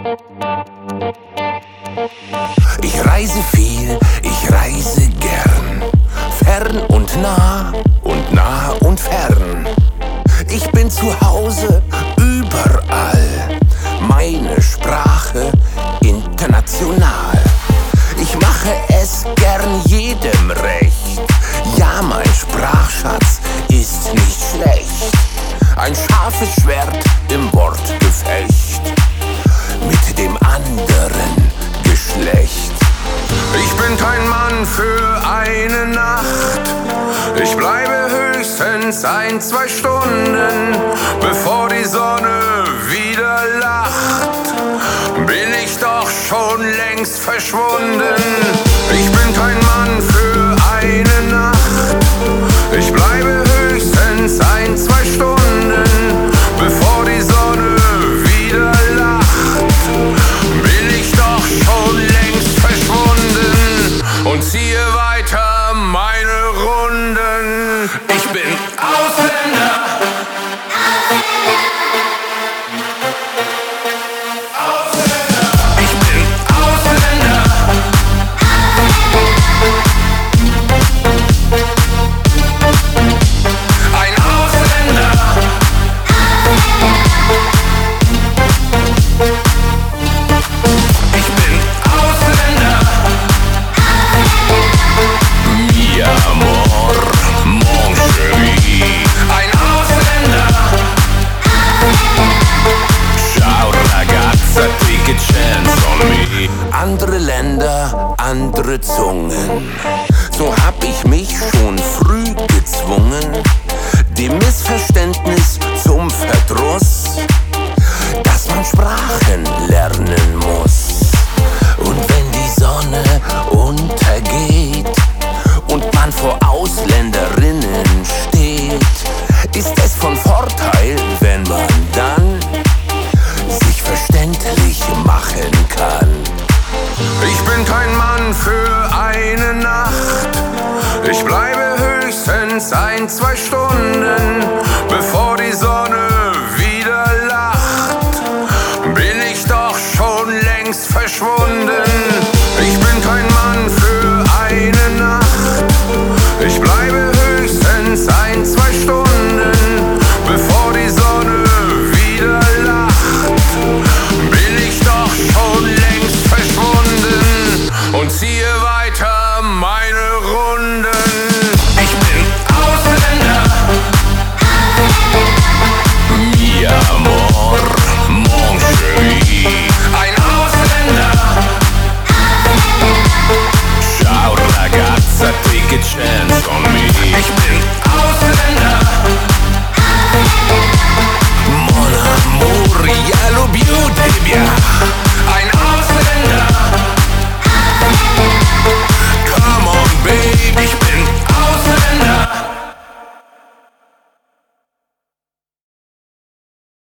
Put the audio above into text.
Ich reise viel, ich reise gern, fern und nah und fern. Ich bin zu Hause überall, meine Sprache international. Ich mache es gern jedem recht, ja, mein Sprachschatz ist nicht schlecht. Ein scharfes Schwert im Wortgefecht mit dem anderen Geschlecht. Ich bin kein Mann für eine Nacht, ich bleibe höchstens 1-2 Stunden, bevor die Sonne wieder lacht, bin ich doch schon längst verschwunden. Ich bin kein Mann für eine Nacht, ich bleibe höchstens 1-2 Stunden, bevor die Sonne wieder lacht, bin ich doch schon längst verschwunden und ziehe weiter meine Runden. Ich bin Ausländer. Ich bin Ausländer. Ein Ausländer. Ich bin Ausländer. Mi amor, mon chéri. Ein Ausländer. Ciao ragazza, take a chance on me. Andere Länder, andere Zungen. So hab ich mich schon früh gezwungen, dem Missverständnis zum Verdruss, dass man Sprachen lernen muss. Und wenn die Sonne untergeht und man vor Ausländerinnen steht, ist es von Vorteil, wenn man dann sich verständlich machen kann. Ich bin kein Mann für eine Nacht, ich bleibe höchstens 1-2 Stunden,